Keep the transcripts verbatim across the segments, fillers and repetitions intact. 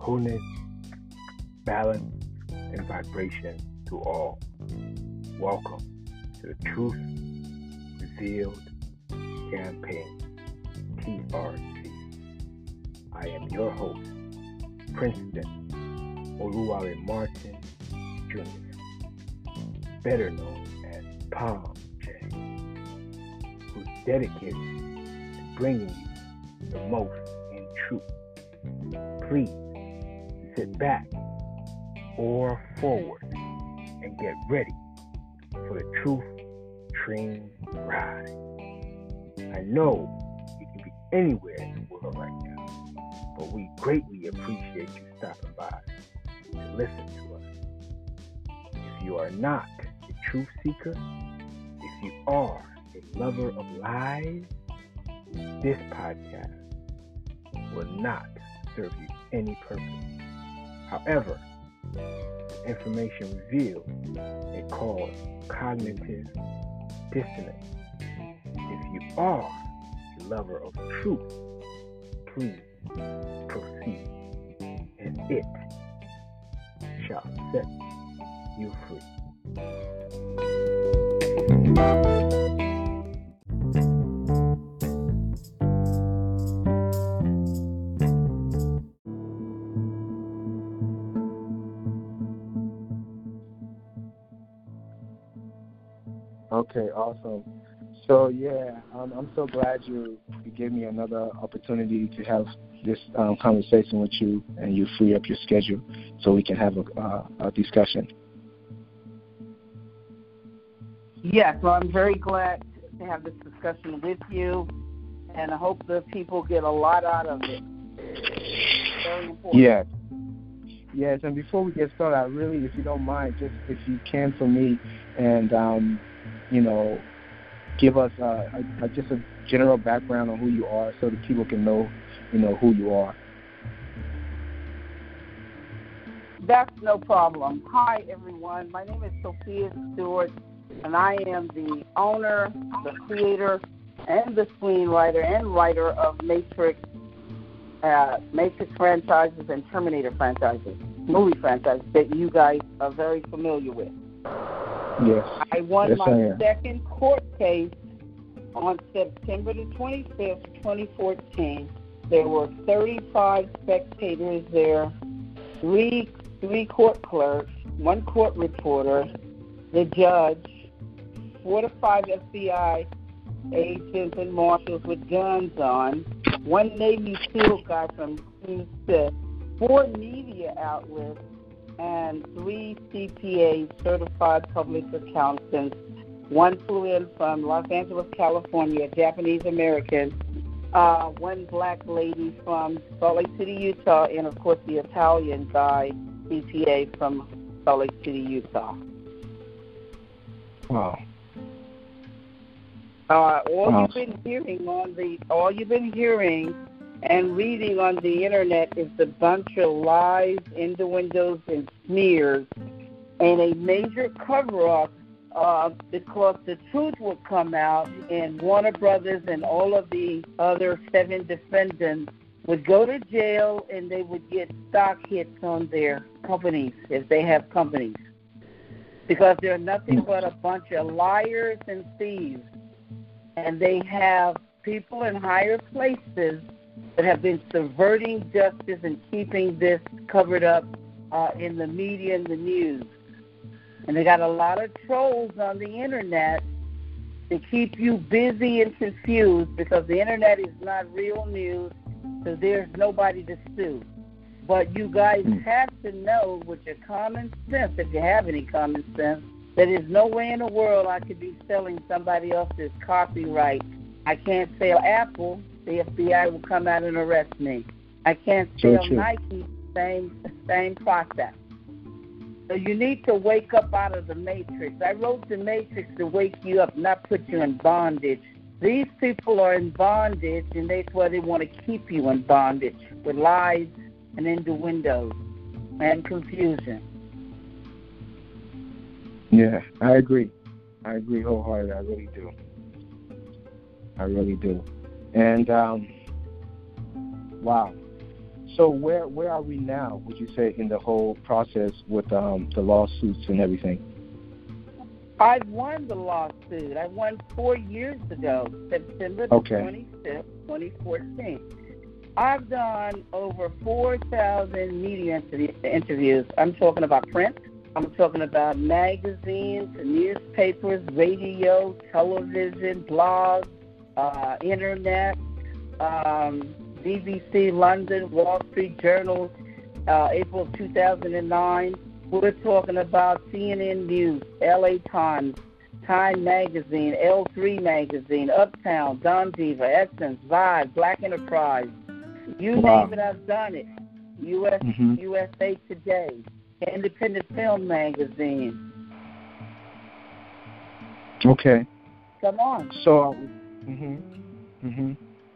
wholeness, balance, and vibration to all. Welcome to the Truth Revealed Campaign, T R C. I am your host, Princeton Oluwale Martin Junior, better known as Palm J, who's dedicated to bringing you the most in truth. Please sit back or forward and get ready for the truth train ride. I know you can be anywhere in the world right now, but we greatly appreciate you stopping by to listen to us. If you are not a truth seeker, if you are a lover of lies, this podcast will not serve you any purpose. However, the information revealed may cause cognitive dissonance. If you are a lover of truth, please proceed, and it shall set you free. Okay, awesome. So yeah, um, I'm so glad you, you gave me another opportunity to have this um, conversation with you, and you free up your schedule so we can have a, uh, a discussion. Yes, well, I'm very glad to have this discussion with you, and I hope the people get a lot out of it. Very important. Yes. Yes, and before we get started, I really, if you don't mind, just if you can for me, and um, you know, give us uh, a, a, just a general background on who you are, so that people can know, you know, who you are. That's no problem. Hi, everyone. My name is Sophia Stewart, and I am the owner, the creator, and the screenwriter and writer of Matrix, uh, Matrix franchises and Terminator franchises, movie franchises that you guys are very familiar with. Yes. I won yes, my I second court case on September the twenty-fifth, twenty fourteen. There were thirty-five spectators there, three three court clerks, one court reporter, the judge, four to five F B I agents and marshals with guns on, one Navy SEAL guy from Houston, four media outlets, and three C P As, certified public accountants. One flew in from Los Angeles, California, Japanese American, uh, one black lady from Salt Lake City, Utah, and of course the Italian guy, C P A from Salt Lake City, Utah. Wow. Uh, all wow. you've been hearing on the, all you've been hearing and reading on the internet is a bunch of lies, innuendos, and smears, and a major cover-up uh, because the truth would come out, and Warner Brothers and all of the other seven defendants would go to jail, and they would get stock hits on their companies if they have companies, because they're nothing but a bunch of liars and thieves, and they have people in higher places that have been subverting justice and keeping this covered up uh, in the media and the news. And they got a lot of trolls on the internet to keep you busy and confused, because the internet is not real news, so there's nobody to sue. But you guys have to know with your common sense, if you have any common sense, that there's no way in the world I could be selling somebody else's copyright. I can't sell Apple. The F B I will come out and arrest me. I can't sell so Nike. Same same process. So you need to wake up out of the matrix. I wrote the matrix to wake you up, not put you in bondage. These people are in bondage, and that's why they want to keep you in bondage with lies and innuendos and confusion. Yeah, I agree. I agree wholeheartedly. I really do. I really do. And, um, wow. So where where are we now, would you say, in the whole process with um, the lawsuits and everything? I won the lawsuit. I won four years ago, September the Okay. twenty-fifth, twenty fourteen. I've done over four thousand media inter- interviews. I'm talking about print. I'm talking about magazines, newspapers, radio, television, blogs, uh, internet, um, B B C, London, Wall Street Journal, uh, April two thousand nine. We're talking about C N N News, L A Times, Time Magazine, L three Magazine, Uptown, Don Diva, Essence, Vibe, Black Enterprise. You Wow. name it, I've done it. U S, Mm-hmm. U S A Today, Independent Film Magazine. Okay. Come on. So, mm-hmm. Mm-hmm.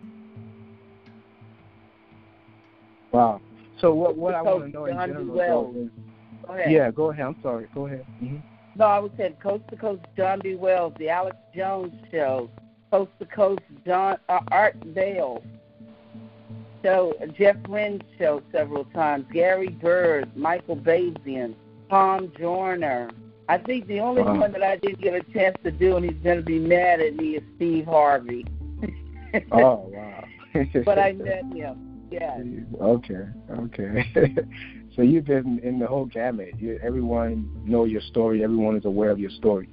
Wow. So what what I want to know in John general, Wells. though, is, Go ahead. yeah, go ahead. I'm sorry. Go ahead. Mm-hmm. No, I would say Coast to Coast, John B. Wells, The Alex Jones Show, Coast to Coast, John uh, Art Dale Show, Jeff Wynn Show several times, Gary Bird, Michael Bazian, Tom Joyner. I think the only Wow. one that I didn't get a chance to do, and he's going to be mad at me, is Steve Harvey. Oh, wow. But I met him. Yeah. Okay, okay. So you've been in the whole gamut. You, everyone know your story. Everyone is aware of your story.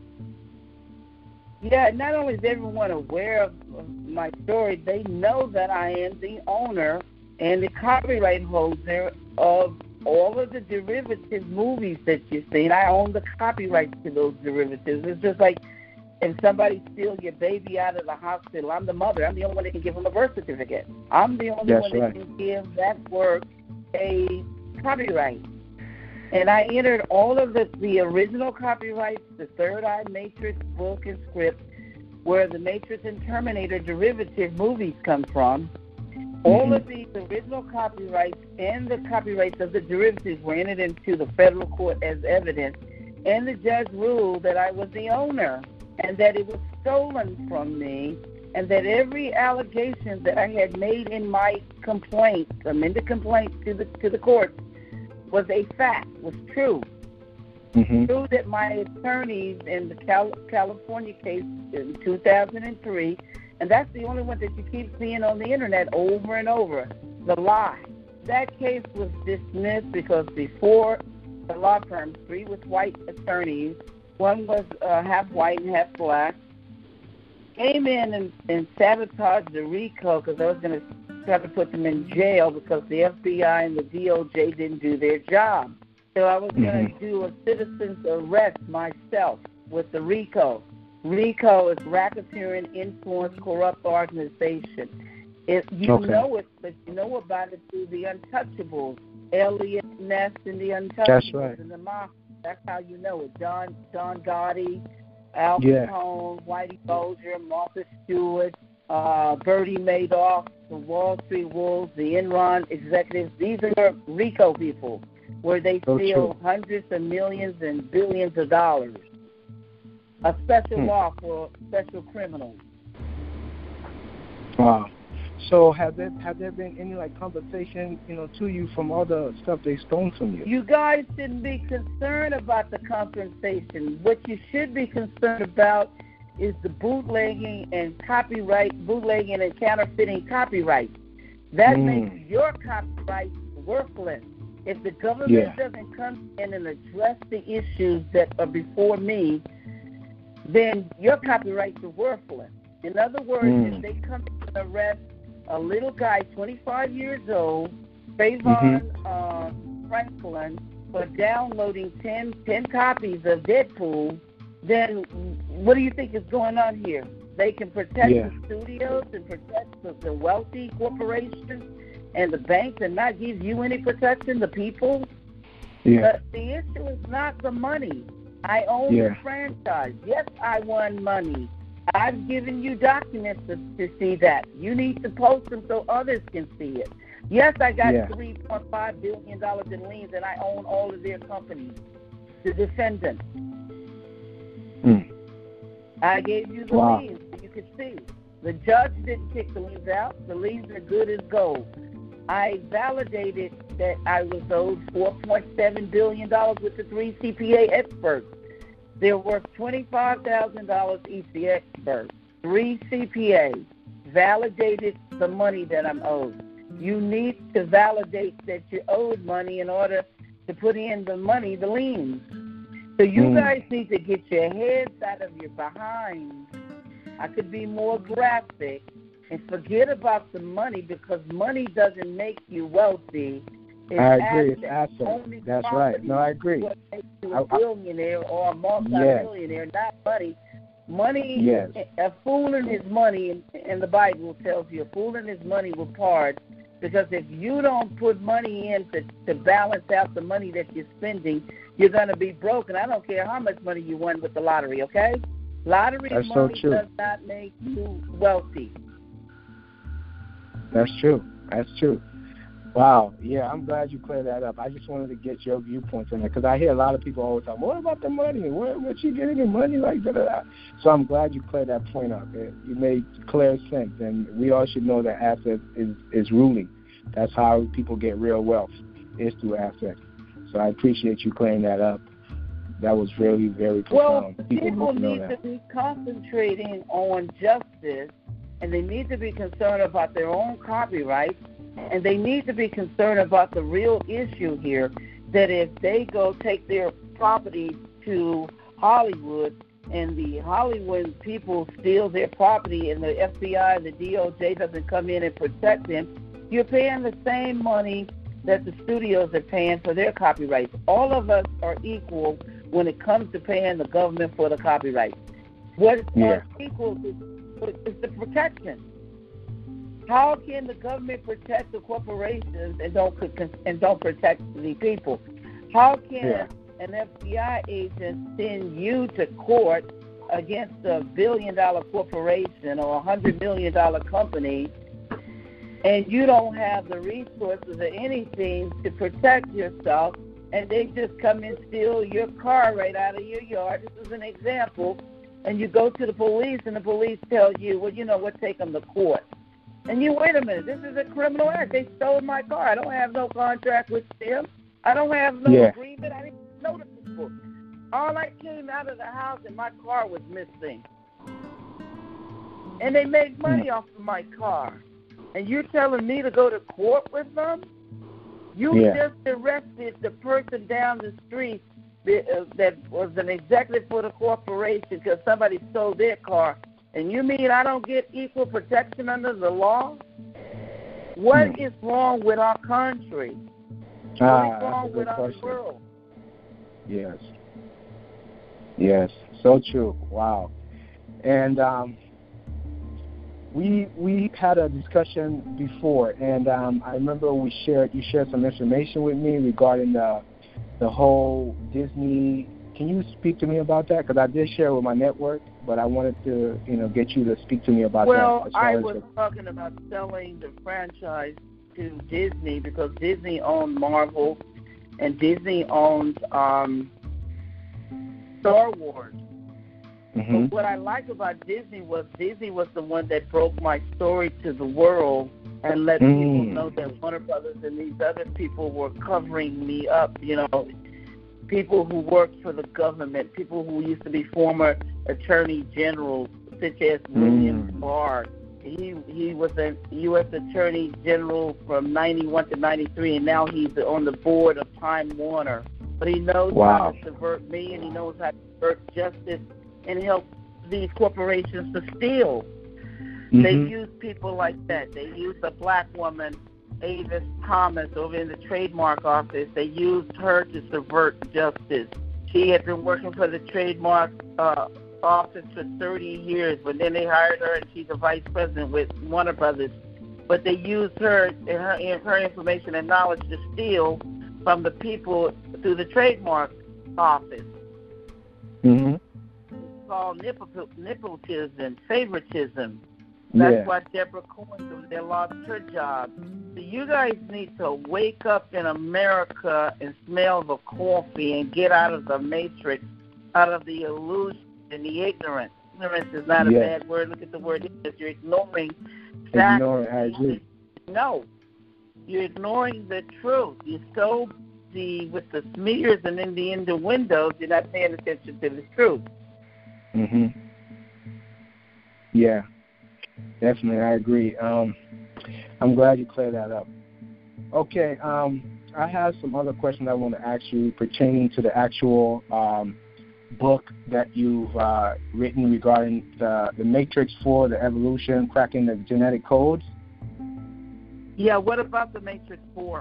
Yeah, not only is everyone aware of my story, they know that I am the owner and the copyright holder of all of the derivative movies that you've seen. I own the copyrights to those derivatives. It's just like if somebody steals your baby out of the hospital, I'm the mother. I'm the only one that can give them a birth certificate. I'm the only That's one that right. can give that work a copyright. And I entered all of the, the original copyrights, the Third Eye Matrix book and script, where the Matrix and Terminator derivative movies come from. All Mm-hmm. of these original copyrights and the copyrights of the derivatives were entered into the federal court as evidence, and the judge ruled that I was the owner and that it was stolen from me, and that every allegation that I had made in my complaint, amended complaint to the to the court, was a fact, was true. Mm-hmm. True that my attorneys in the Cal- California case in two thousand three, and that's the only one that you keep seeing on the internet over and over, the lie. That case was dismissed because before the law firm, three with white attorneys, one was uh, half white and half black, came in and, and sabotaged the RICO because I was going to try to put them in jail because the F B I and the D O J didn't do their job. So I was going to Mhm. do a citizen's arrest myself with the RICO. RICO is Racketeering Influence Corrupt Organization. It, you Okay. know it, but you know about it through the Untouchables, Elliot Ness and the Untouchables That's right. and the Mafia. That's how you know it. John John Gotti, Al Yeah. Capone, Whitey Bulger, Martha Stewart, uh, Bertie Madoff, the Wall Street Wolves, the Enron executives. These are RICO people, where they So steal true. hundreds of millions and billions of dollars. A special Hmm. law for special criminals. Wow. So have there have there been any like compensation, you know, to you from all the stuff they stole from you? You guys shouldn't be concerned about the compensation. What you should be concerned about is the bootlegging and copyright, bootlegging and counterfeiting copyright. That Mm. makes your copyright worthless. If the government Yeah. doesn't come in and address the issues that are before me, then your copyrights are worthless. In other words, Mm. if they come and arrest a little guy, twenty-five years old, Trayvon uh, Franklin, for downloading ten, ten copies of Deadpool, then what do you think is going on here? They can protect Yeah. the studios and protect the, the wealthy corporations and the banks and not give you any protection, the people? Yeah. But the issue is not the money. I own Yeah. the franchise. Yes, I won money. I've given you documents to, to see that. You need to post them so others can see it. Yes, I got Yeah. three point five billion dollars in liens, and I own all of their companies, the defendants. Mm. I gave you the Wow. liens so you could see. The judge didn't kick the liens out. The liens are good as gold. I validated that I was owed four point seven billion dollars with the three C P A experts. They're worth twenty-five thousand dollars each, the experts. Three C P As validated the money that I'm owed. You need to validate that you're owed money in order to put in the money, the liens. So you mm. guys need to get your heads out of your behinds. I could be more graphic and forget about the money, because money doesn't make you wealthy. It's I agree. Assets. It's assets. Only That's right. No, I agree. What makes you a billionaire or a multi-millionaire, yes. not money. Money, yes. a fool and his money, and the Bible tells you, a fool and his money will part, because if you don't put money in to, to balance out the money that you're spending, you're going to be broke. And I don't care how much money you won with the lottery, okay? Lottery That's money so true. does not make you wealthy. That's true. That's true. Wow. Yeah, I'm glad you cleared that up. I just wanted to get your viewpoints on that, because I hear a lot of people always talk, what about the money? Where, where you getting the money? Like, da, da, da. So I'm glad you cleared that point up. It, you made clear sense, and we all should know that assets is, is ruling. That's how people get real wealth, is through assets. So I appreciate you clearing that up. That was really, very profound. Well, people, people need, to, need to be concentrating on justice, and they need to be concerned about their own copyright, and they need to be concerned about the real issue here, that if they go take their property to Hollywood and the Hollywood people steal their property and the F B I and the D O J doesn't come in and protect them, you're paying the same money that the studios are paying for their copyrights. All of us are equal when it comes to paying the government for the copyright. What yeah. is equal is, is the protection. How can the government protect the corporations and don't and don't protect the people? How can yeah. an F B I agent send you to court against a billion-dollar corporation or a hundred million dollar company, and you don't have the resources or anything to protect yourself, and they just come and steal your car right out of your yard? This is an example. And you go to the police, and the police tell you, well, you know what, take them to court. And you, wait a minute, this is a criminal act. They stole my car. I don't have no contract with them. I don't have no yeah. agreement. I didn't know the people. All I came out of the house and my car was missing. And they made money mm. off of my car. And you're telling me to go to court with them? You yeah. just arrested the person down the street that was an executive for the corporation because somebody stole their car. And you mean I don't get equal protection under the law? What hmm. is wrong with our country? Ah, what is wrong with our question. world? Yes. Yes, so true. Wow. And um, we we had a discussion before, and um, I remember we shared you shared some information with me regarding the the whole Disney. Can you speak to me about that? Because I did share with my network, but I wanted to, you know, get you to speak to me about well, that. Well, I was the... talking about selling the franchise to Disney because Disney owned Marvel and Disney owns um, Star Wars. Mm-hmm. But what I like about Disney was Disney was the one that broke my story to the world and let mm. people know that Warner Brothers and these other people were covering me up, you know, people who worked for the government, people who used to be former attorney generals, such as mm. William Barr. He he was a U S attorney general from ninety-one to ninety-three, and now he's on the board of Time Warner. But he knows wow. how to subvert me, and he knows how to subvert justice and help these corporations to steal. Mm-hmm. They use people like that. They used a black woman, Avis Thomas, over in the trademark office. They used her to subvert justice. She had been working for the trademark uh, office for thirty years, but then they hired her, and she's a vice president with Warner Brothers. But they used her and her, her information and knowledge to steal from the people through the trademark office. Mm-hmm. It's called nepotism, favoritism. That's yeah. why Deborah Cohen over there lost her job. So you guys need to wake up in America and smell the coffee and get out of the matrix, out of the illusion and the ignorance. Ignorance is not a yes. bad word. Look at the word ignorance. You're ignoring facts. Ignoring, I agree. No. you're ignoring the truth. You're so the with the smears and in the innuendos, you're not paying attention to the truth. Mhm. Yeah, definitely, I agree. Um, I'm glad you cleared that up. Okay, um, I have some other questions I want to ask you pertaining to the actual um, book that you've uh, written regarding the, the Matrix four, the evolution, cracking the genetic codes. Yeah, what about the Matrix four?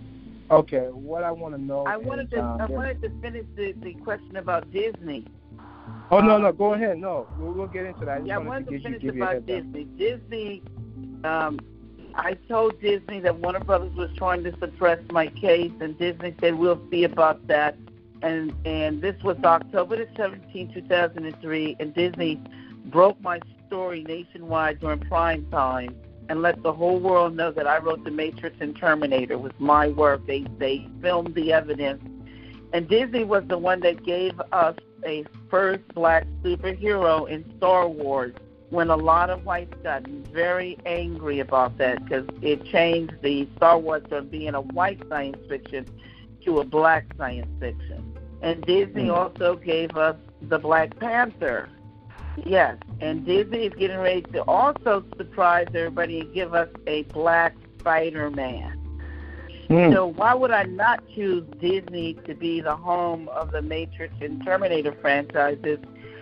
Okay, what I want to know I wanted is, to um, I wanted to finish the, the question about Disney. Oh, no, no, go ahead. No, we'll, we'll get into that. I just yeah, I wanted wanted to, to give finish you, give about you a heads Disney. Disney, um, I told Disney that Warner Brothers was trying to suppress my case, and Disney said, we'll see about that. And and this was October the seventeenth, two thousand three, and Disney broke my story nationwide during prime time and let the whole world know that I wrote The Matrix and Terminator. It was my work. They, they filmed the evidence. And Disney was the one that gave us a first black superhero in Star Wars, when a lot of whites got very angry about that because it changed the Star Wars from being a white science fiction to a black science fiction. And Disney mm. also gave us the Black Panther. Yes, and Disney is getting ready to also surprise everybody and give us a black Spider-Man. Mm. So why would I not choose Disney to be the home of the Matrix and Terminator franchises?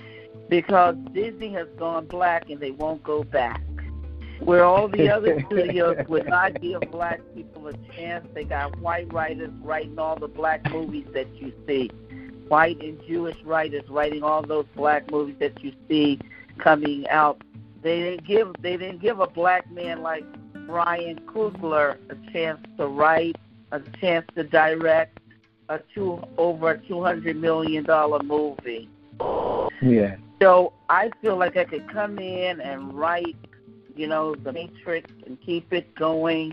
Because Disney has gone black and they won't go back. Where all the other studios would not give black people a chance, they got white writers writing all the black movies that you see. White and Jewish writers writing all those black movies that you see coming out. They didn't give they didn't give a black man like Ryan Coogler a chance to write, a chance to direct a two over a two hundred million dollar movie. Yeah. So I feel like I could come in and write, you know, the Matrix and keep it going.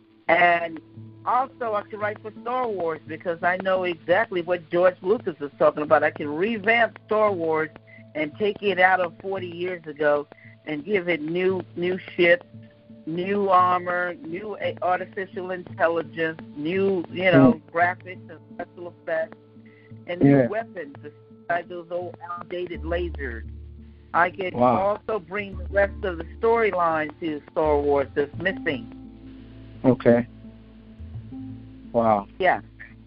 And also I could write for Star Wars because I know exactly what George Lucas is talking about. I can revamp Star Wars and take it out of forty years ago and give it new new ships, new armor, new artificial intelligence, new, you know, mm. graphics and special effects, and new yeah. weapons besides those old outdated lasers. I can wow. also bring the rest of the storyline to Star Wars that's missing. Okay. Wow. Yeah.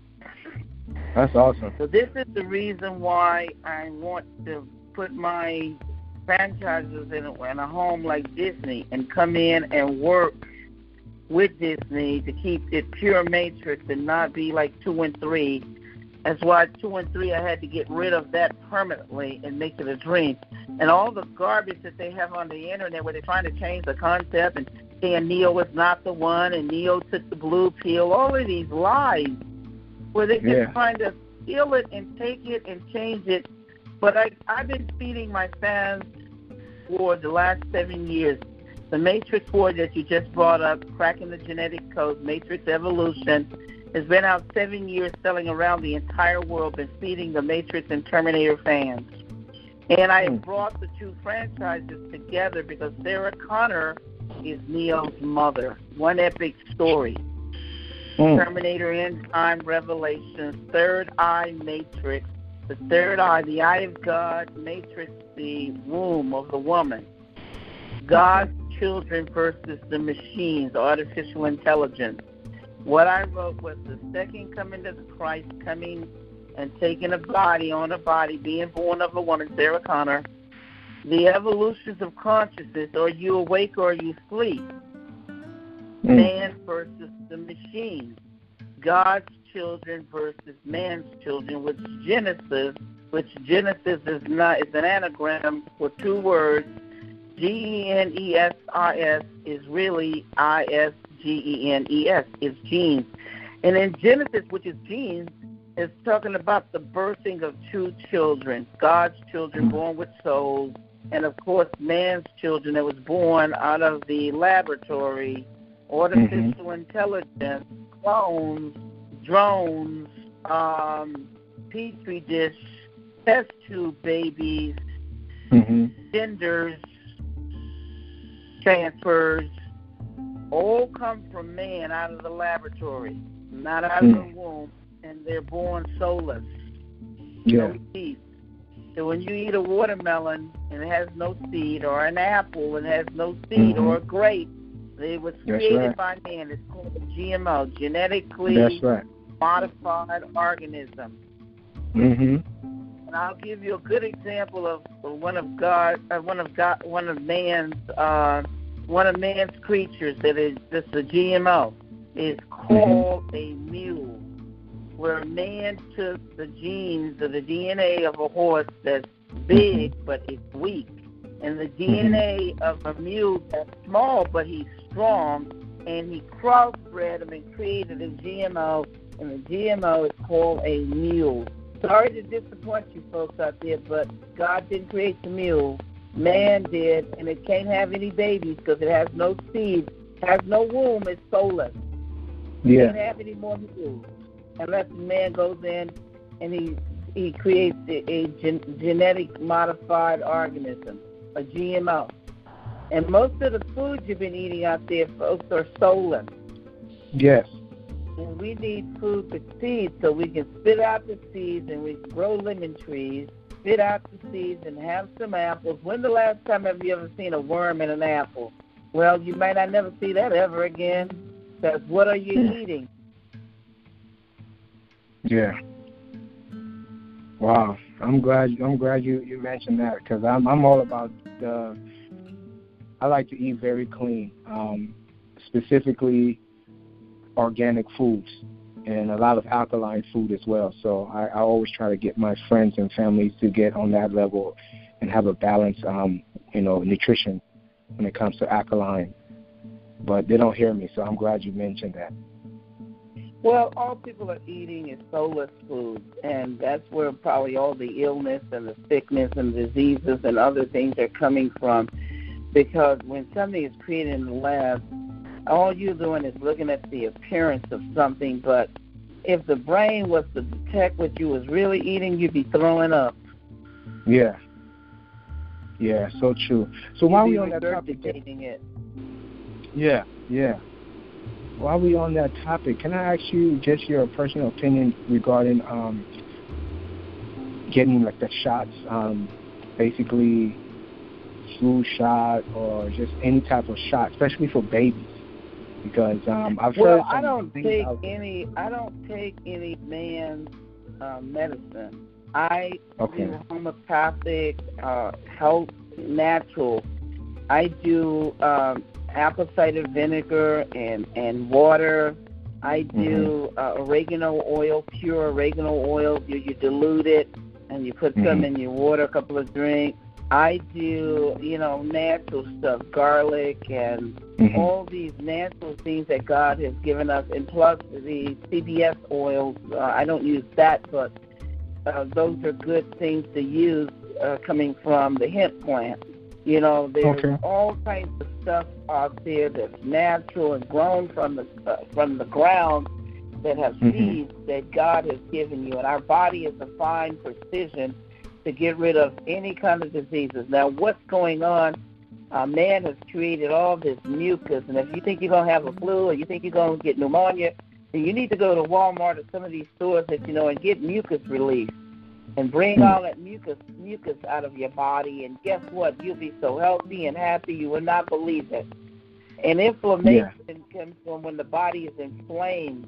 That's awesome. So this is the reason why I want to put my franchises in a, in a home like Disney and come in and work with Disney to keep it pure Matrix and not be like two and three. That's why two and three I had to get rid of that permanently and make it a dream. And all the garbage that they have on the internet where they're trying to change the concept and saying Neo was not the one and Neo took the blue pill, all of these lies where they're just yeah. trying to steal it and take it and change it. But I, I've been feeding my fans for the last seven years. The Matrix four that you just brought up, Cracking the Genetic Code, Matrix Evolution, has been out seven years selling around the entire world, been feeding the Matrix and Terminator fans. And I mm. brought the two franchises together because Sarah Connor is Neo's mother. One epic story. Mm. Terminator End Time Revelations, Third Eye Matrix, the third eye, the eye of God, Matrix, the womb of the woman. God's children versus the machines, artificial intelligence. What I wrote was the second coming of Christ, coming and taking a body on a body, being born of a woman, Sarah Connor. The evolutions of consciousness, are you awake or are you asleep? Mm. Man versus the machine. God's children versus man's children, which Genesis, which Genesis is not is an anagram for two words. G E N E S I S is really I S G E N E S, is genes. And in Genesis, which is genes, is talking about the birthing of two children, God's children born with souls, and of course man's children that was born out of the laboratory, artificial mm-hmm. intelligence, clones, drones, um, petri dish, test tube babies, mm-hmm. genders, transfers, all come from man out of the laboratory, not out mm. of the womb, and they're born soulless. Yeah. No seed. So when you eat a watermelon and it has no seed, or an apple and it has no seed, mm-hmm. or a grape, it was That's created right. by man. It's called a G M O, genetically That's right. modified organism. Mm-hmm. And I'll give you a good example of one of God, uh, one of God, one of man's, uh, one of man's creatures that is just a G M O. Is called mm-hmm. a mule, where man took the genes or the D N A of a horse that's big mm-hmm. but it's weak, and the D N A mm-hmm. of a mule that's small but he's strong, and he crossbred him and created a G M O, and the G M O is called a mule. Sorry to disappoint you folks out there, but God didn't create the mule. Man did, and it can't have any babies because it has no seed, has no womb, it's soulless. Yeah. It can't have any more mules unless the man goes in and he he creates a, a gen, genetic modified organism, a G M O. And most of the foods you've been eating out there, folks, are soulless. Yes. And we need food with seeds so we can spit out the seeds and we can grow lemon trees, spit out the seeds and have some apples. When the last time have you ever seen a worm in an apple? Well, you might not never see that ever again. Because what are you yeah. eating? Yeah. Wow. I'm glad. I'm glad you, you mentioned that because I'm I'm all about the. I like to eat very clean, um, specifically organic foods and a lot of alkaline food as well. So I, I always try to get my friends and families to get on that level and have a balanced, um, you know, nutrition when it comes to alkaline. But they don't hear me, so I'm glad you mentioned that. Well, all people are eating is soulless food, and that's where probably all the illness and the sickness and diseases and other things are coming from. Because when something is created in the lab, all you're doing is looking at the appearance of something, but if the brain was to detect what you was really eating, you'd be throwing up. Yeah. Yeah, so true. So you'd while we on that topic, it. Yeah, yeah. While we on that topic, can I ask you just your personal opinion regarding um, getting like the shots, um, basically flu shot or just any type of shot, especially for babies? Because um, I've well, heard some I don't things take out there. any. I don't take any man's uh, medicine. I okay. do homeopathic, uh, health, natural. I do um, apple cider vinegar and, and water. I do mm-hmm. uh, oregano oil, pure oregano oil. You, you dilute it and you put mm-hmm. some in your water, a couple of drinks. I do, you know, natural stuff, garlic and mm-hmm. all these natural things that God has given us, and plus the C B S oils. Uh, I don't use that, but uh, those are good things to use uh, coming from the hemp plant. You know, there's okay. all kinds of stuff out there that's natural and grown from the uh, from the ground that have mm-hmm. seeds that God has given you, and our body is a fine precision to get rid of any kind of diseases. Now, what's going on? Uh, man has created all this mucus, and if you think you're going to have a flu or you think you're going to get pneumonia, then you need to go to Walmart or some of these stores that you know and get mucus relief and bring all that mucus mucus out of your body. And guess what? You'll be so healthy and happy you will not believe it. And inflammation yeah. comes from when the body is inflamed,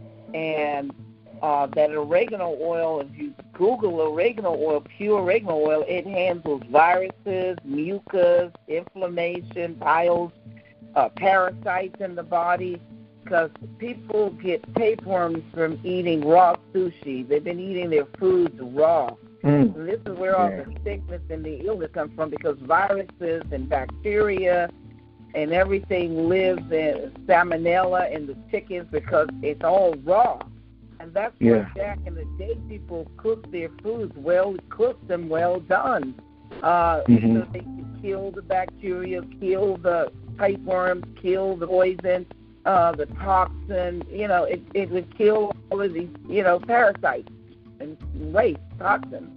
and Uh, that oregano oil, if you Google oregano oil, pure oregano oil, it handles viruses, mucus, inflammation, piles, uh, parasites in the body, because people get tapeworms from eating raw sushi. They've been eating their foods raw. Mm. And this is where all yeah. the sickness and the illness come from, because viruses and bacteria and everything lives in salmonella in the chickens because it's all raw. And that's yeah. why back in the day people cooked their foods well, cooked them well done, uh, mm-hmm. so they could kill the bacteria, kill the tapeworms, kill the poison, uh, the toxin. You know, it, it would kill all of these, you know, parasites and waste, toxins.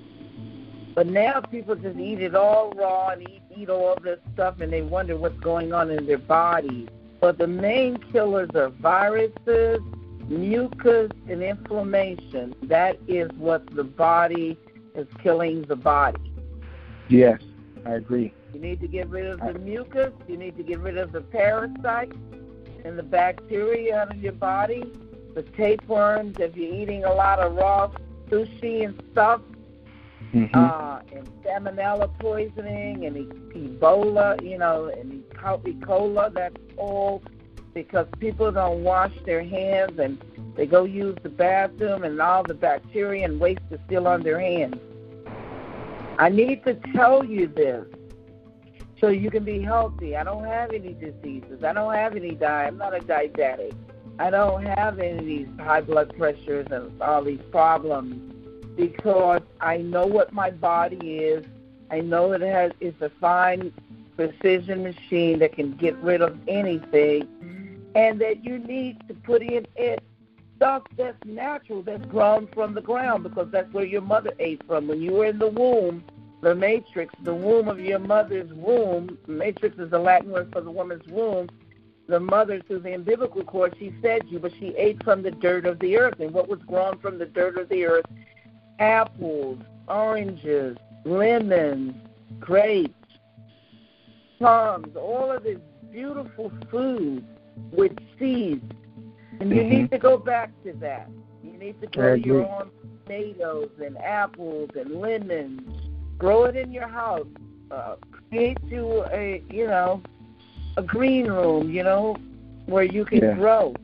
But now people just eat it all raw and eat, eat all this stuff, and they wonder what's going on in their bodies. But the main killers are viruses, mucus, and inflammation. That is what the body is killing the body. Yes, I agree. You need to get rid of the mucus. You need to get rid of the parasites and the bacteria out of your body. The tapeworms, if you're eating a lot of raw sushi and stuff, mm-hmm. uh, and salmonella poisoning and e- Ebola, you know, and E. coli, that's all because people don't wash their hands and they go use the bathroom and all the bacteria and waste is still on their hands. I need to tell you this so you can be healthy. I don't have any diseases. I don't have any di. I'm not a diabetic. I don't have any of these high blood pressures and all these problems because I know what my body is. I know it has it's a fine precision machine that can get rid of anything, and that you need to put in it stuff that's natural, that's grown from the ground, because that's where your mother ate from. When you were in the womb, the matrix, the womb of your mother's womb, matrix is the Latin word for the woman's womb, the mother through the umbilical cord, she fed you, but she ate from the dirt of the earth. And what was grown from the dirt of the earth? Apples, oranges, lemons, grapes, plums, all of this beautiful food with seeds. And you mm-hmm. need to go back to that. You need to grow your own tomatoes and apples and lemons. Grow it in your house. Uh, create you a, you know, a green room, you know, where you can yeah. grow.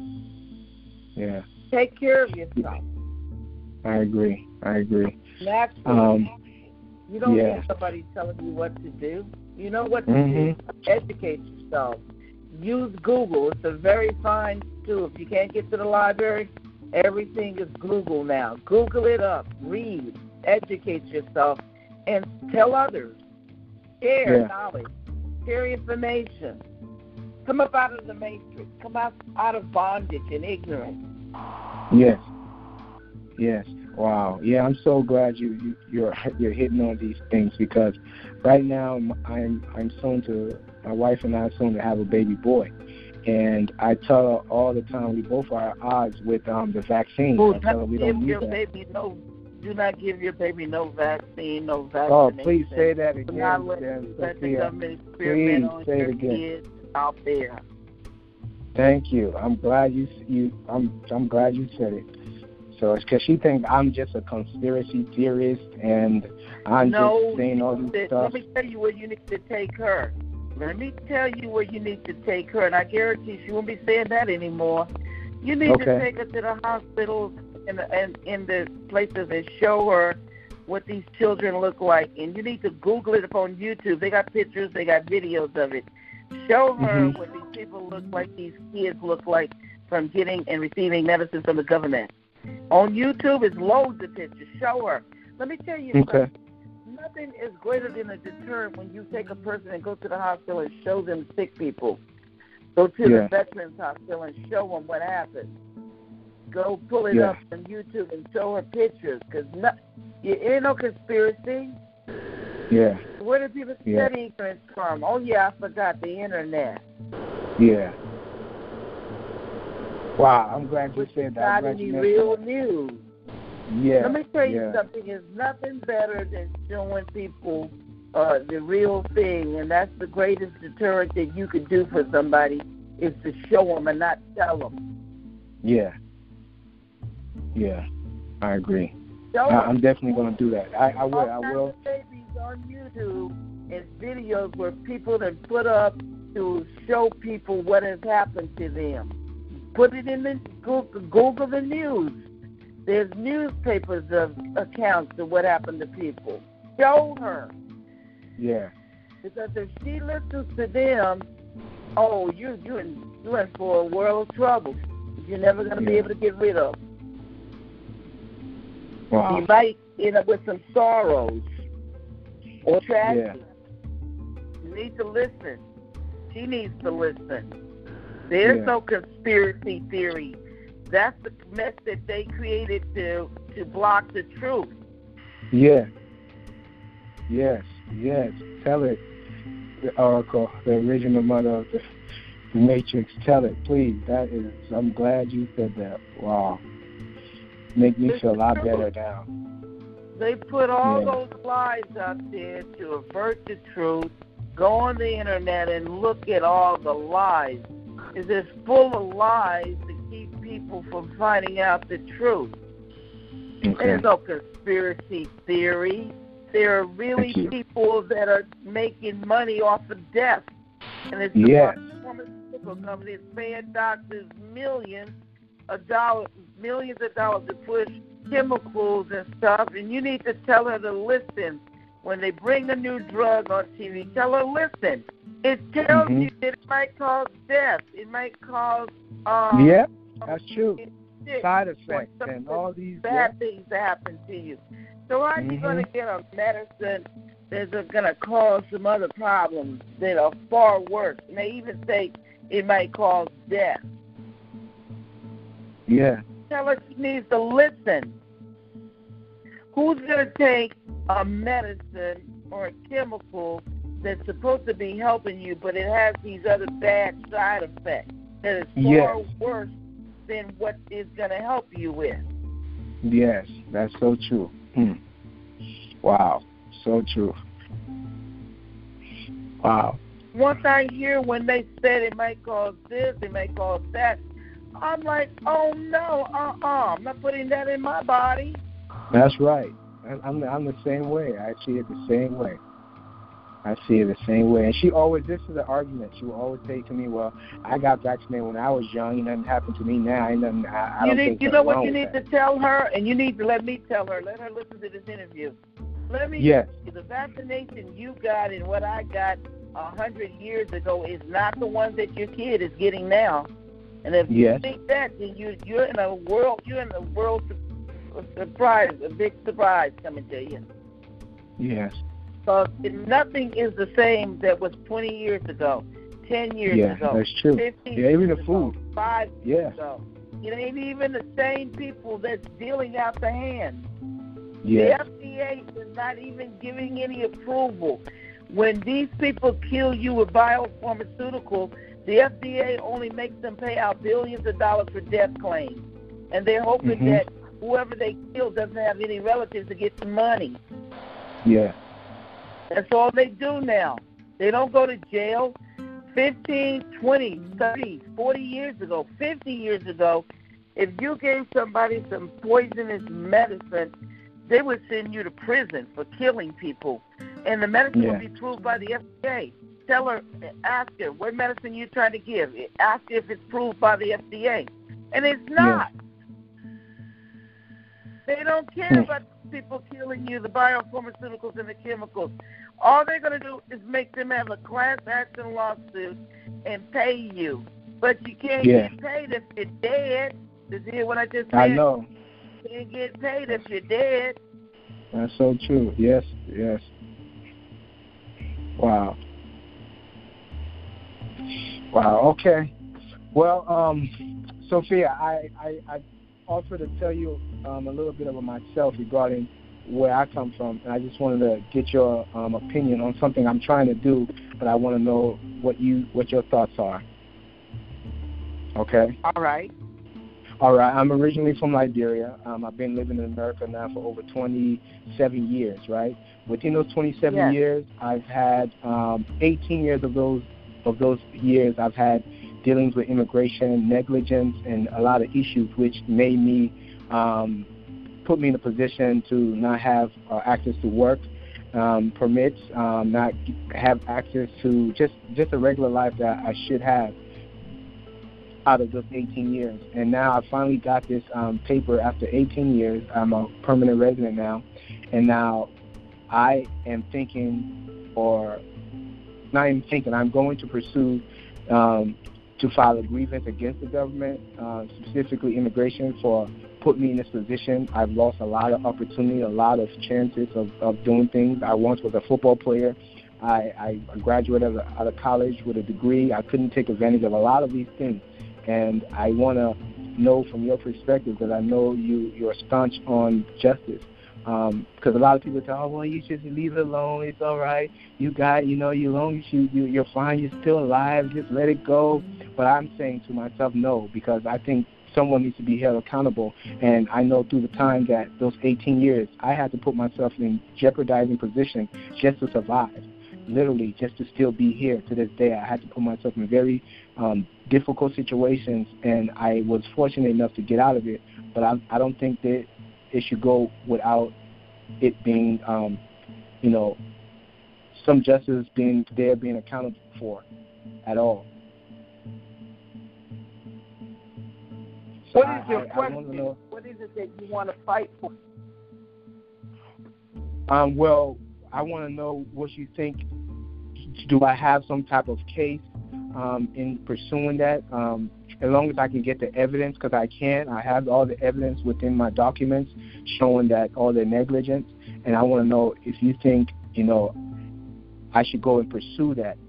Yeah. Take care of yourself. I agree. I agree. Naturally. Um, you don't yeah. need somebody telling you what to do. You know what to mm-hmm. do. Educate yourself. Use Google. It's a very fine tool. If you can't get to the library, everything is Google now. Google it up. Read. Educate yourself. And tell others. Share yeah. knowledge. Share information. Come up out of the matrix. Come out, out of bondage and ignorance. Yes. Yes. Wow. Yeah, I'm so glad you, you you're you're hitting on these things, because right now I'm I'm soon to my wife and I are soon to have a baby boy, and I tell her all the time we both are at odds with um the vaccine. Oh, I tell her we don't need your that. Baby no, do not give your baby no vaccine, no vaccination. Oh, please say that again. Do not let, again, let the government experiment please on say your it again. kids out there. Thank you. I'm glad you you I'm I'm glad you said it. So it's because she thinks I'm just a conspiracy theorist and I'm no, just saying all this let, stuff. Let me tell you where you need to take her. Let me tell you where you need to take her, and I guarantee she won't be saying that anymore. You need okay. to take her to the hospitals and and in the places and show her what these children look like. And you need to Google it upon YouTube. They got pictures, they got videos of it. Show her mm-hmm. what these people look like, these kids look like from getting and receiving medicine from the government. On YouTube is loads of pictures. Show her. Let me tell you okay. something. Nothing is greater than a deterrent when you take a person and go to the hospital and show them sick people. Go to yeah. the Veterans Hospital and show them what happened. Go pull it yeah. up on YouTube and show her pictures, because no, it ain't no conspiracy. Yeah. Where do people yeah. study ignorance from? Oh, yeah, I forgot the Internet. Yeah. Wow, I'm glad you Which said that. Not any real news. Yeah. Let me tell you yeah. something. There's nothing better than showing people uh, the real thing, and that's the greatest deterrent that you could do for somebody is to show them and not tell them. Yeah. Yeah, I agree. Show I, I'm definitely going to do that. I, I will. I will. Babies on YouTube and videos where people have put up to show people what has happened to them. Put it in the Google, Google the news. There's newspapers of accounts of what happened to people. Show her. Yeah. Because if she listens to them, oh, you you in you in for a world of trouble. You're never going to yeah. be able to get rid of. Wow. You might end up with some sorrows or tragedy. Yeah. You need to listen. She needs to listen. There's yeah. no conspiracy theory. That's the mess that they created to to block the truth. Yeah. Yes. Yes. Tell it. The oracle, the original mother of the Matrix, tell it, please. That is, I'm glad you said that. Wow. Make me feel a lot better now. They put all Yeah. those lies out there to avert the truth. Go on the internet and look at all the lies. It's just full of lies to keep people from finding out the truth. Okay. There's no conspiracy theory. There are really Thank you. people that are making money off of death. And it's the Yes. pharmaceutical companies paying doctors millions of dollars, millions of dollars to push chemicals and stuff. And you need to tell her to listen. When they bring a new drug on T V, tell her, listen. It tells Mhm. you that it might cause death. It might cause um, Yeah, that's true. sick, Side or effects and something all these bad yeah. things happen to you. So how are you Mhm. going to get a medicine that's going to cause some other problems that are far worse? And they even say it might cause death. Yeah. Tell her she needs to listen. Who's going to take a medicine or a chemical that's supposed to be helping you, but it has these other bad side effects that is far Yes. worse than what it's going to help you with? Yes, that's so true. Hmm. Wow, so true. Wow. Once I hear when they said it might cause this, it might cause that, I'm like, oh no, uh-uh, I'm not putting that in my body. That's right. I- I'm I'm the same way. I see it the same way. I see it the same way. And she always, this is the argument. She will always say to me, well, I got vaccinated when I was young. Nothing happened to me now. Ain't nothing, I, I You don't need, think you nothing know what wrong you with need that. to tell her, and you need to let me tell her. Let her listen to this interview. Let me Yes. tell you, the vaccination you got and what I got a hundred years ago is not the one that your kid is getting now. And if Yes. you think that, then you you're in a world you're in a world su- surprise, a big surprise coming to you. Yes. Because nothing is the same that was twenty years ago, ten years Yeah, ago, that's true. fifteen Yeah, even years the ago, food. five Yeah. years ago. It ain't even the same people that's dealing out the hand. Yes. The F D A is not even giving any approval. When these people kill you with biopharmaceuticals, the F D A only makes them pay out billions of dollars for death claims. And they're hoping Mhm. that whoever they kill doesn't have any relatives to get some money. Yeah. That's all they do now. They don't go to jail. fifteen, twenty, thirty, forty years ago, fifty years ago, if you gave somebody some poisonous medicine, they would send you to prison for killing people. And the medicine Yeah. would be proved by the F D A. Tell her, ask her, what medicine you trying to give? Ask her if it's proved by the F D A. And it's not. They don't care Hmm. about people killing you, the biopharmaceuticals and the chemicals. All they're going to do is make them have a class action lawsuit and pay you. But you can't Yeah. get paid if you're dead. Did you hear what I just said? I know. You can't get paid if you're dead. That's so true. Yes, yes. Wow. Wow, okay. Well, um, Sophia, I, I, I offer to tell you um, a little bit about myself regarding where I come from, and I just wanted to get your um, opinion on something I'm trying to do, but I want to know what you what your thoughts are. Okay? All right. All right. I'm originally from Liberia. Um, I've been living in America now for over twenty-seven years, right? Within those twenty-seven Yes. years, I've had um, eighteen years of those of those years I've had dealings with immigration, negligence, and a lot of issues which made me um, put me in a position to not have uh, access to work um, permits, um, not have access to just just a regular life that I should have out of those eighteen years. And now I finally got this um, paper after eighteen years. I'm a permanent resident now. And now I am thinking, or not even thinking, I'm going to pursue um, to file a grievance against the government, uh, specifically immigration, for put me in this position. I've lost a lot of opportunity, a lot of chances of, of doing things. I once was a football player. I, I graduated out of, out of college with a degree. I couldn't take advantage of a lot of these things. And I want to know from your perspective, because I know you, you're staunch on justice. Because um, a lot of people tell, oh, well, you should leave it alone. It's all right. You got, you know, you're alone. You, you, you're fine. You're still alive. Just let it go. But I'm saying to myself, no, because I think someone needs to be held accountable. And I know through the time that those eighteen years, I had to put myself in jeopardizing position just to survive, literally just to still be here to this day. I had to put myself in very um, difficult situations, and I was fortunate enough to get out of it. But I, I don't think that it should go without it being, um, you know, some justice being there, being accounted for at all. So what is I, your I, question? I know, what is it that you want to fight for? Um, well, I want to know what you think. Do I have some type of case um, in pursuing that? Um, as long as I can get the evidence, because I can. I have all the evidence within my documents showing that all the negligence, and I want to know if you think, you know, I should go and pursue that.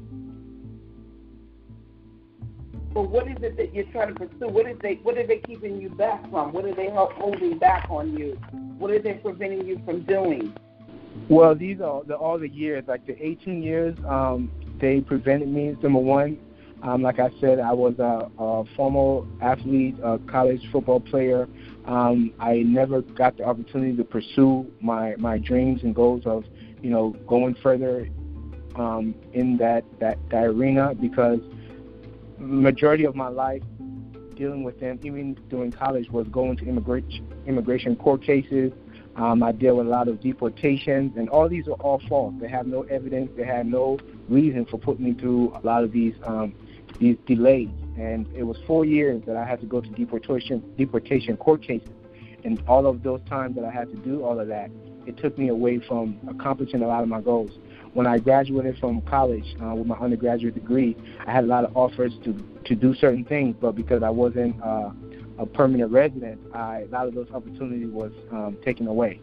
Well, what is it that you're trying to pursue? What is they? What are they keeping you back from? What are they help holding back on you? What are they preventing you from doing? Well, these are the, all the years, like the eighteen years, um, they prevented me. Number one, um, like I said, I was a, a former athlete, a college football player. Um, I never got the opportunity to pursue my, my dreams and goals of, you know, going further um, in that, that, that arena, because majority of my life dealing with them, even during college, was going to immigration immigration court cases. Um, I deal with a lot of deportations, and all these are all false. They have no evidence. They had no reason for putting me through a lot of these um, these delays. And it was four years that I had to go to deportation deportation court cases, and all of those times that I had to do all of that, it took me away from accomplishing a lot of my goals. When I graduated from college uh, with my undergraduate degree, I had a lot of offers to, to do certain things, but because I wasn't uh, a permanent resident, I, a lot of those opportunities was um, taken away.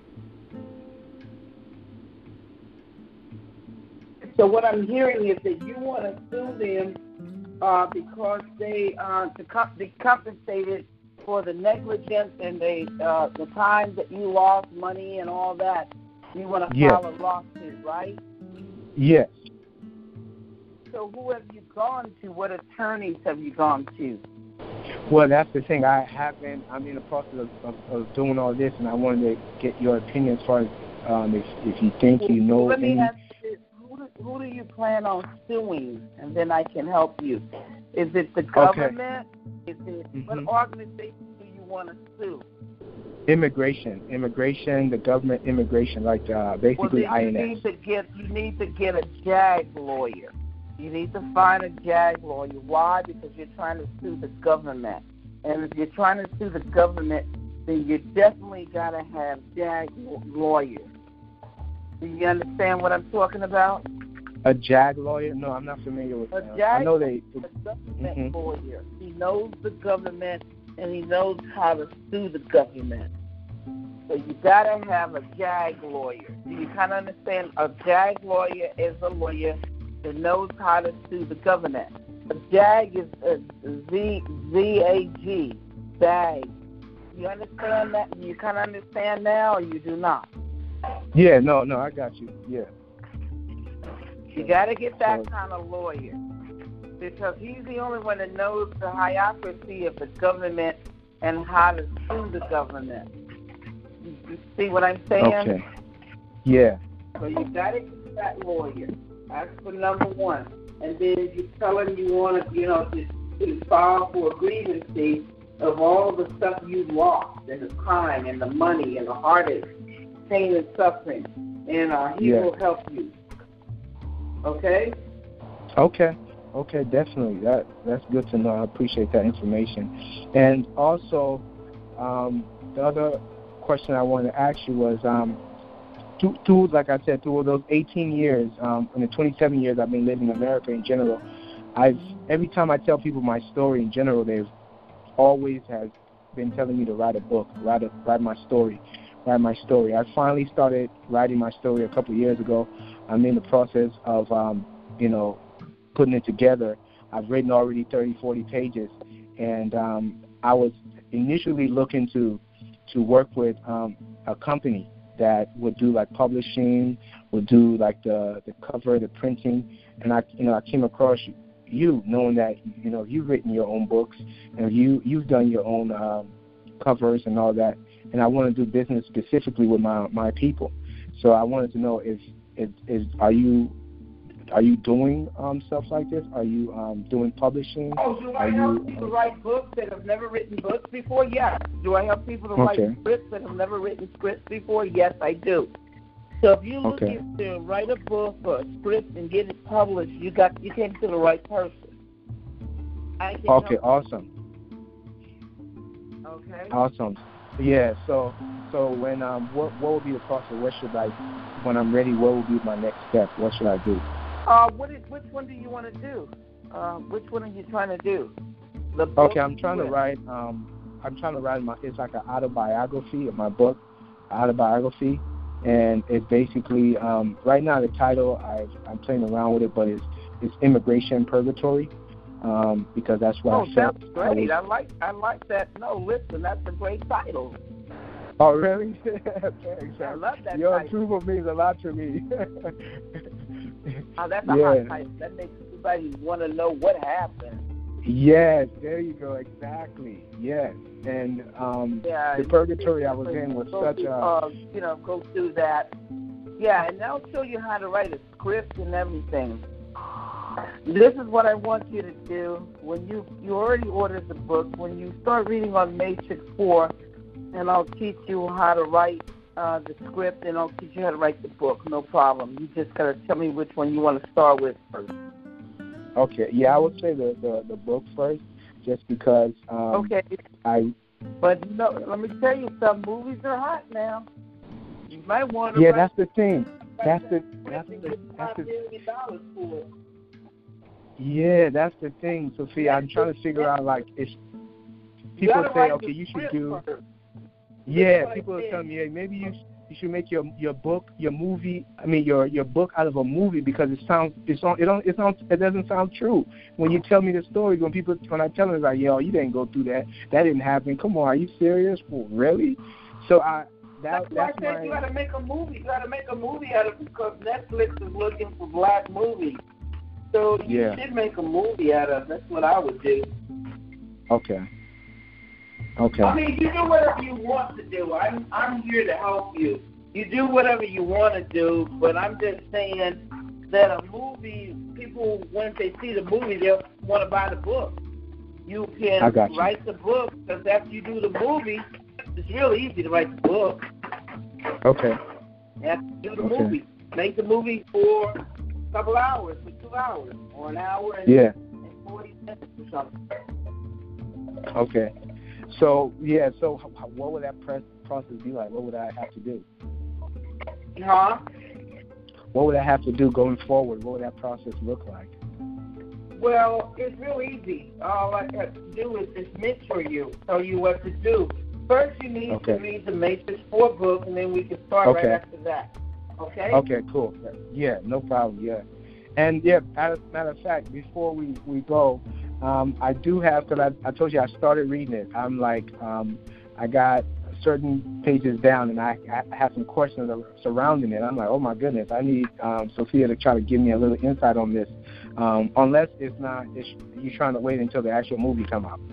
So what I'm hearing is that you want to sue them uh, because they uh, to comp- they compensated for the negligence and the uh, the time that you lost money and all that. You want to yes. file a lawsuit, right? Yes. So who have you gone to? What attorneys have you gone to? Well, that's the thing. I haven't. I'm in the process of, of, of doing all this, and I wanted to get your opinion as far as um, if if you think you know. Let me any... ask you this: who do, who do you plan on suing, and then I can help you? Is it the government? Okay. Is it mm-hmm. what organization do you want to sue? Immigration, immigration, the government, immigration, like uh, basically well, then you I N S. Need to get, you need to get a JAG lawyer. You need to find a JAG lawyer. Why? Because you're trying to sue the government. And if you're trying to sue the government, then you definitely got to have JAG lawyers. Do you understand what I'm talking about? A JAG lawyer? No, I'm not familiar with a that. JAG I know they. A government mm-hmm. lawyer. He knows the government, and he knows how to sue the government. So you got to have a JAG lawyer. Do you kind of understand? A JAG lawyer is a lawyer that knows how to sue the government. A JAG is a Z Z A G, ZAG. You understand that? You kind of understand now, or you do not? Yeah, no, no, I got you. Yeah. You got to get that kind of lawyer, because he's the only one that knows the hierarchy of the government and how to sue the government. You see what I'm saying? Okay. Yeah. So you got to get that lawyer. That's for number one. And then you tell him you want to, you know, to, to file for a grievance of all the stuff you've lost, and the crime, and the money, and the heartache, pain, and suffering. And uh, he yeah. will help you. Okay? Okay. Okay, definitely. That that's good to know. I appreciate that information. And also, um, the other question I wanted to ask you was, um, through, through, like I said, through those eighteen years, um, and the twenty-seven years I've been living in America in general, I've every time I tell people my story in general, they've always have been telling me to write a book, write a, write my story, write my story. I finally started writing my story a couple of years ago. I'm in the process of, um, you know, putting it together. I've written already thirty, forty pages, and um, I was initially looking to to work with um, a company that would do like publishing, would do like the the cover, the printing, and I you know I came across you, knowing that you know you've written your own books and you you've done your own um, covers and all that, and I want to do business specifically with my my people. So I wanted to know if is, is are you Are you doing um, stuff like this? Are you um, doing publishing? Oh, do I Are help you, people um, write books that have never written books before? Yes. Do I help people to okay. write scripts that have never written scripts before? Yes, I do. So if you're okay. looking to write a book or a script and get it published, you got you came to the right person. I can Okay, help. awesome. Okay. Awesome. Yeah. So so when um what what will be the process? What should I when I'm ready? What will be my next step? What should I do? Uh, what is, which one do you want to do? Uh, which one are you trying to do? The book Okay, I'm trying to write. Um, I'm trying to write my. It's like an autobiography of my book, autobiography, and it's basically um, right now the title. I I'm playing around with it, but it's it's Immigration Purgatory, um, because that's what Oh, I felt. that's great. I, I was, like I like that. No, listen, that's a great title. oh, really? Thanks. I love that Your title. approval means a lot to me. Oh, that's a yeah. hot title. That makes everybody want to know what happened. Yes, there you go. Exactly. Yes, and um, Yeah, the purgatory I was in was go such through, a. Uh, you know, go through that. Yeah, and they'll show you how to write a script and everything. This is what I want you to do when you you already ordered the book. When you start reading on Matrix Four, and I'll teach you how to write uh, the script, and I'll teach you how to write the book. No problem. You just gotta tell me which one you want to start with first. Okay. Yeah, I would say the, the, the book first, just because. Um, Okay. I. But you know, let me tell you, some movies are hot now. You might want to. Yeah, write that's the thing. That's the script that's and the get that's five the. million dollars for it. Yeah, that's the thing, Sophia. I'm trying to figure out like if people gotta say, write okay, the you should script do. first. Yeah, what I people are did. telling me, hey, maybe you you should make your your book, your movie. I mean, your your book out of a movie because it sounds it's on it don't it sounds it doesn't sound true when you tell me the stories. When people when I tell them it's like, yo, you didn't go through that. That didn't happen. Come on, are you serious? Well, really? So I that That's, that's why I said my you got to make a movie. You got to make a movie out of it because Netflix is looking for black movies. So you Yeah. should make a movie out of it. That's what I would do. okay. Okay. I mean, you do whatever you want to do. I'm I'm here to help you. You do whatever you want to do, but I'm just saying that a movie, people, once they see the movie, they'll want to buy the book. You can I got you. write the book because after you do the movie, it's real easy to write the book. Okay. After you do the Okay. movie, make the movie for a couple hours, for two hours, or an hour and, Yeah. and forty minutes or something. Okay. So yeah. So h- what would that press process be like? What would I have to do? Huh? What would I have to do going forward? What would that process look like? Well, it's real easy. All I have to do is just mentor you, tell you what to do. First, you need Okay. to read the Matrix four book, and then we can start Okay. right after that. Okay? Okay, cool. Yeah, no problem. Yeah, and yeah, matter, matter of fact, before we we go, um, I do have because I, I told you I started reading it. I'm like, um, I got certain pages down, and I, I have some questions surrounding it. I'm like, oh my goodness, I need um, Sophia to try to give me a little insight on this. Um, unless it's not, it's, you're trying to wait until the actual movie come out.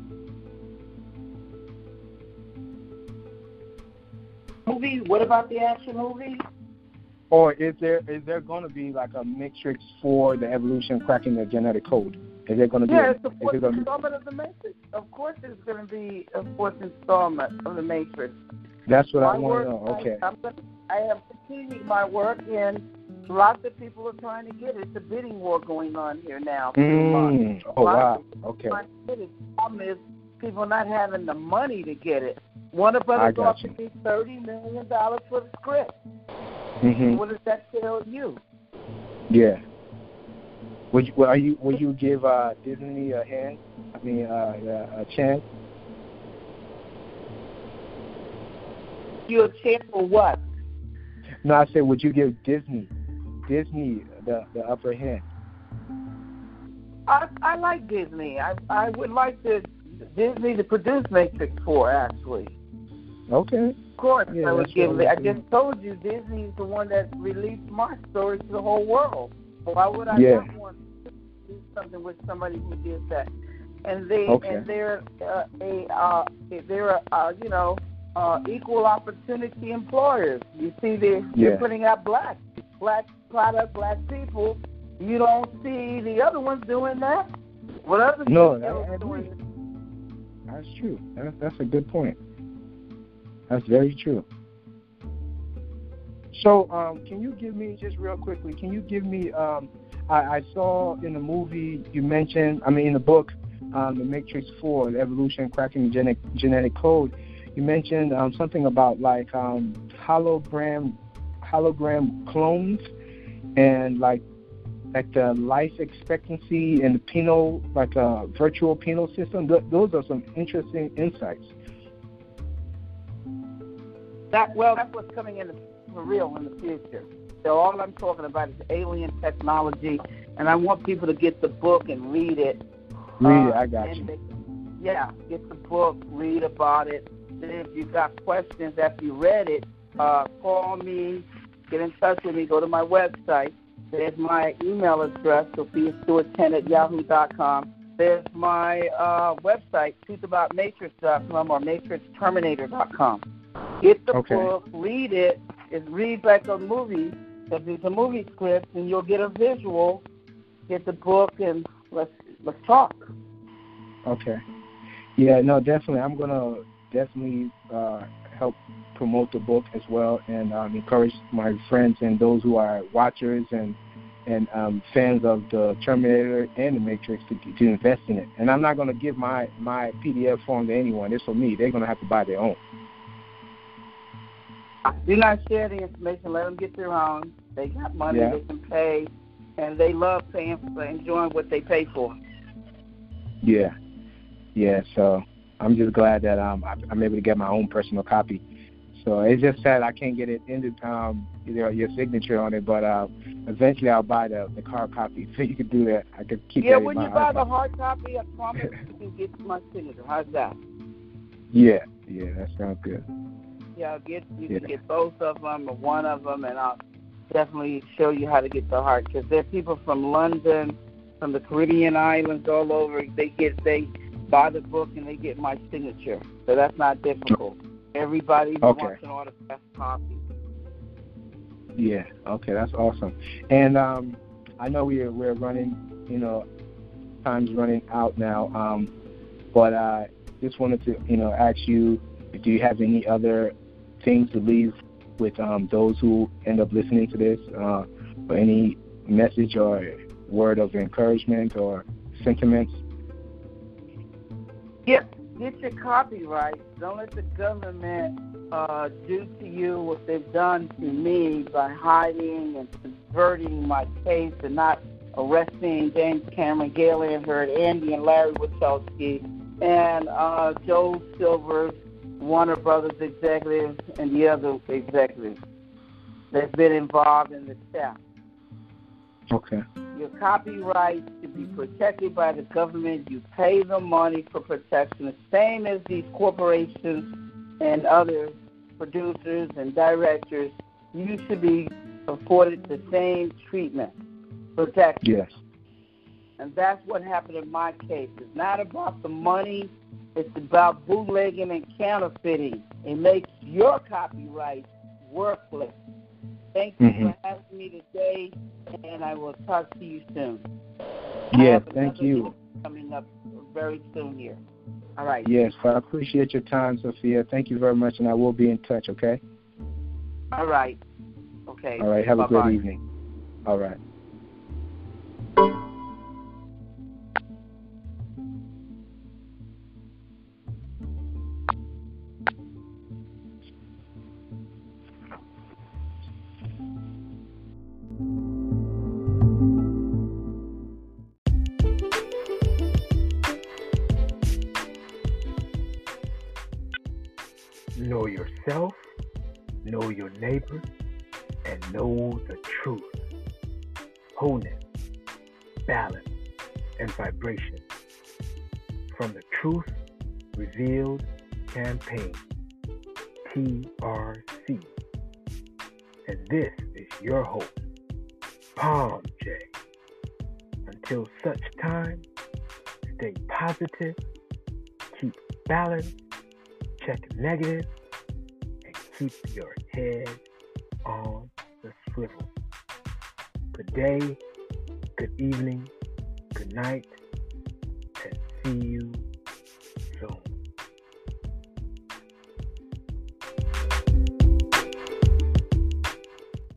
Movie? What about the action movie? Or is there is there going to be like a Matrix for the evolution cracking the genetic code? Is there going to be? Yeah, a, it's the is fourth it gonna be, installment of the Matrix. Of course, it's going to be a fourth installment of the Matrix. that's what my I want work, to know. Okay. I, I'm gonna, I have continued my work, and lots of people are trying to get it. It's a bidding war going on here now. Mm. Oh wow. Okay. Trying to get it. The problem is people not having the money to get it. Warner I Brothers got offered me thirty million dollars for the script. Mhm. What does that tell you? Yeah. Would you, are you would you give uh, Disney a hand? I mean, uh, a chance? You a chance for what? No, I said, would you give Disney Disney the the upper hand? I I like Disney. I I would like to Disney to produce Matrix Four actually. Okay. Of course, Yeah, I would that's give. what I I'm just told you Disney's the one that released my story to the whole world. Why would I Yeah. not want to do something with somebody who did that? And they Okay. and they're uh, a uh, they're uh, you know uh, equal opportunity employers. You see, they Yeah. they're putting out black black product, black people. You don't see the other ones doing that. What other No, people I, I doing? agree. That's true. That's, that's a good point. That's very true. So, um, can you give me, just real quickly, can you give me, um, I, I saw in the movie you mentioned, I mean, in the book, um, The Matrix four, The Evolution Cracking the Genetic, Genetic Code, you mentioned um, something about, like, um, hologram, hologram clones and, like, like the life expectancy and the penal, like a virtual penal system. Th- those are some interesting insights. That well, that's what's coming in the, for real in the future. So all I'm talking about is alien technology, and I want people to get the book and read it. Read uh, it, I got and you. They, yeah, get the book, read about it. Then if you got questions after you read it, uh, call me, get in touch with me, go to my website. There's my email address, sophia stewart ten at yahoo dot com. There's my uh, website, truth about matrix dot com or matrix terminator dot com. Get the Okay. book, read it. It reads like a movie, because it's a movie script, and you'll get a visual. Get the book, and let's let's talk. Okay. Yeah, no, definitely. I'm going to definitely uh, help promote the book as well, and um, encourage my friends and those who are watchers and and um, fans of the Terminator and the Matrix to, to invest in it. And I'm not going to give my, my P D F form to anyone. It's for me. They're going to have to buy their own. Do not share the information. Let them get their own. They got money. Yeah. They can pay, and they love paying for enjoying what they pay for. Yeah. Yeah, so I'm just glad that um, I'm able to get my own personal copy. So it's just sad I can't get it into um, your, your signature on it, but uh, eventually I'll buy the, the hard copy so you can do that. I could keep Yeah, that in when my you buy iPod. the hard copy, I promise you can get my signature. How's that? Yeah, yeah, that sounds good. Yeah, I'll get you Yeah. can get both of them or one of them, and I'll definitely show you how to get the hard. Because there are people from London, from the Caribbean islands, all over. They get they buy the book and they get my signature, so that's not difficult. Everybody who Okay. wants an autographed copy. Yeah, okay, that's awesome. And um, I know we're we're running, you know, time's running out now. Um, but I just wanted to, you know, ask you, do you have any other things to leave with um, those who end up listening to this, uh, or any message or word of encouragement or sentiments? Get get your copyright. Don't let the government uh, do to you what they've done to me by hiding and subverting my case and not arresting James Cameron, Gail Earhart, Andy and Larry Wachowski, and uh, Joe Silver's Warner Brothers executives and the other executives that's been involved in the theft. Okay. Your copyright should be protected by the government. You pay the money for protection, the same as these corporations and other producers and directors. You should be afforded the same treatment, protection. Yes. And that's what happened in my case. It's not about the money. It's about bootlegging and counterfeiting. It makes your copyright worthless. Thank you Mm-hmm. for having me today, and I will talk to you soon. Yes, thank you. Coming up very soon here. All right. Yes, I appreciate your time, Sophia. Thank you very much, and I will be in touch, okay? All right. Okay. All right, have Bye-bye. a good evening. All right. Know yourself, know your neighbor, and know the truth. Wholeness, balance, and vibration. From the Truth Revealed campaign. T R C. And this is your host, Palm J. Until such time, stay positive, keep balance, check negative, and keep your head on the swivel. Good day, good evening, good night, and see you